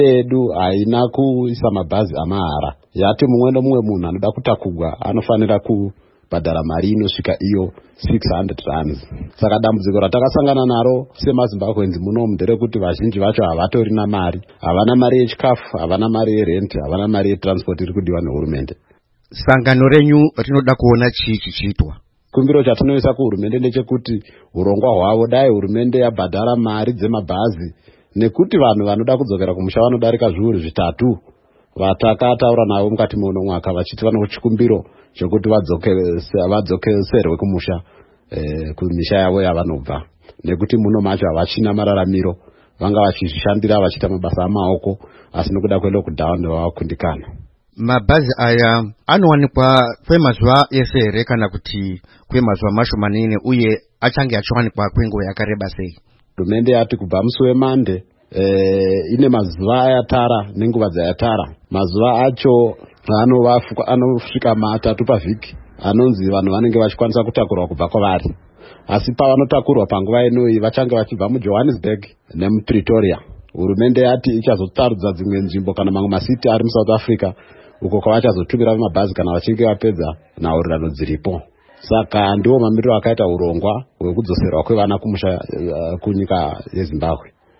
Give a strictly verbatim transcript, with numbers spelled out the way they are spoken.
edu haina kuisa mabhazi amahara. Yati mumwe nomumwe munhu anoda kutakugwa anofanira kubhadhara mari inosvika iyo six hundred rands. Saka dambudziko ratakasangana naro semaZimbabweans munomu nderekuti vazhinji vacho havatorina mari. Havana mari yechikafu, havana mari yerent, havana mari yetransport iri kudiwa nehurumende. Sangano renyu rinoda kuona chii chichiitwa? Kumbiro chatinoisa kuhurumende ndechekuti urongwa hwavo dai hurumende yabhadhara mari dzemabhazi, nekuti vanhu vanoda kudzokera kumusha vanodarika zviuru zvitatu vatakataura navo mukati meuno mwaka vachiti vane chikumbiro chekuti vadzokeserwe kumusha eh, kumisha yavo yavanobva, nekuti muno macho havachina mararamiro, vanga vachizvishandira vachiita mabasa amaoko, asi nokuda kwelockdown vavakundikana. Mabhazi aya anowanikwa kwemazuva ese here kana kuti kwemazuva mashomanene, uye achange achiwanikwa kwenguva yakareba sei? Hurumende yati kubva musi weMande eh, ine mazuva ayatara nenguva dzayatara. Mazuva acho anosvika matatu pavhiki, anonzi vanhu vanenge vachikwanisa kutakurwa kubva kwavari. Asi pavanotakurwa panguva inoi vachange vachibva muJohannesburg nemuPretoria. Hurumende yati ichazotarudza dzimwe nzvimbo kana mamwe masiti ari muSouth Africa uko kwavachazotumira mabhazi kana vachinge vapedza nhaurirano dziripo. Saka ndiwo mamiriro akaita urongwa hwekudzoserwa kwevana kumusha uh, kunyika yeZimbabwe.